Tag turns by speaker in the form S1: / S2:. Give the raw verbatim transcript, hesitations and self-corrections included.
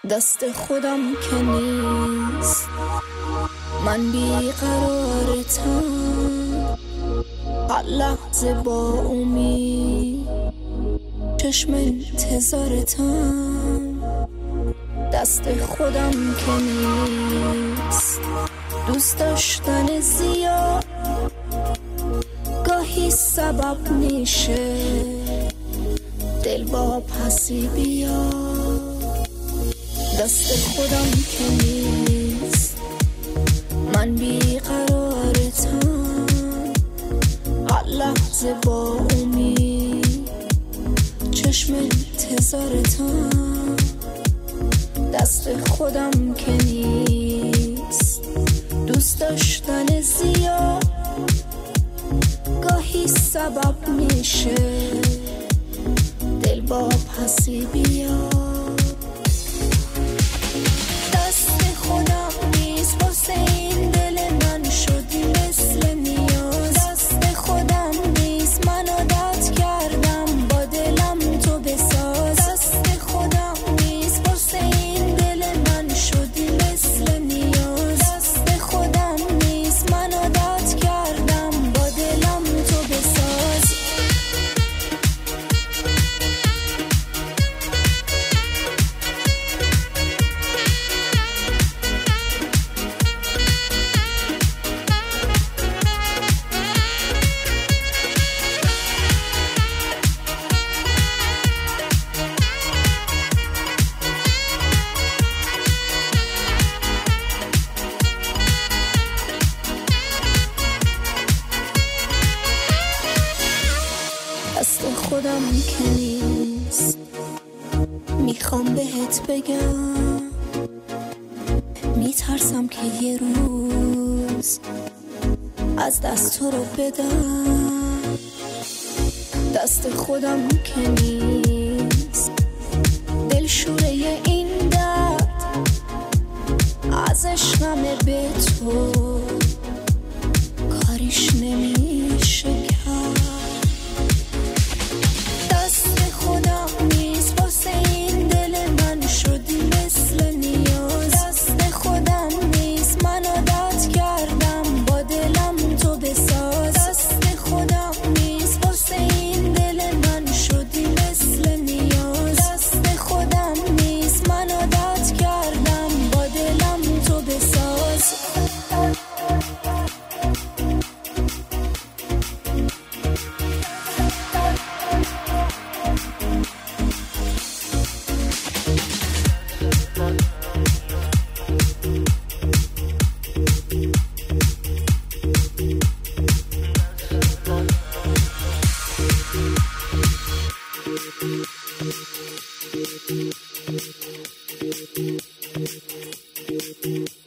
S1: دست خودم که نیست، من بیقرارتم، هر لحظه با امید چشم انتظارتم. دست خودم که نیست، دوست داشتن زیاد گاهی سبب میشه دل با پسی بیاد. دست خودم که نیست، من بیقرارتم، هر لحظه با امید چشم انتظارتم. دست خودم که نیست، دوست داشتن زیاد گاهی سبب میشه دل با پسی بیاد. دست خودم نیست، واسه این دل من شدی مثل نیاز. دست خودم نیست، من عادت کردم با دلم تو بساز. دست خودم نیست، واسه این دل من شدی مثل نیاز. دست خودم نیست، من عادت کردم با دلم تو بساز. دست خودم که نیست، میخوام بهت بگم، میترسم که یه روز از دست تو رو بدم. دست خودم که نیست، دلشوره این درد از عشقم به تو کاریش نمیشه کرد. دست خودم نیست، واسه این دل من شدی مثل نیاز. دست خودم نیست، من عادت کردم با دلم تو بساز. دست خودم نیست، واسه این دل من شدی مثل نیاز. دست خودم نیست، من عادت کردم با دلم تو بساز. Thank you.